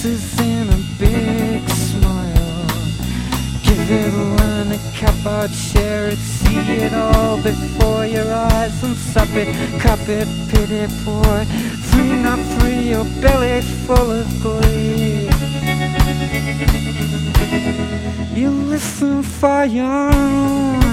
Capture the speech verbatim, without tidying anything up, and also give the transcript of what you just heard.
kisses and a big smile. Give it a line, a cup out, share it, see it all before your eyes, and sup it, cup it, pity pour it. Free, not free, your belly full of glee. You listen for your own